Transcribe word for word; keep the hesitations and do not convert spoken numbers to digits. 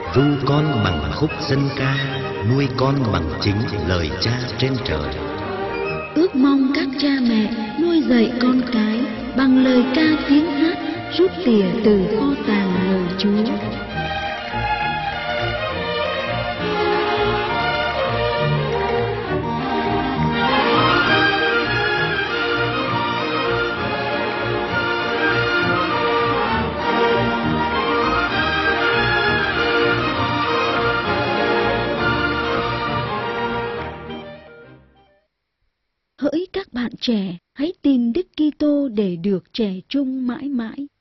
ru con bằng khúc dân ca, nuôi con bằng chính lời cha trên trời. Ước mong các cha mẹ nuôi dạy con cái bằng lời ca tiếng hát rút tỉa từ kho tàng lời Chúa. Hỡi các bạn trẻ, hãy tìm Đức Kitô để được trẻ trung mãi mãi.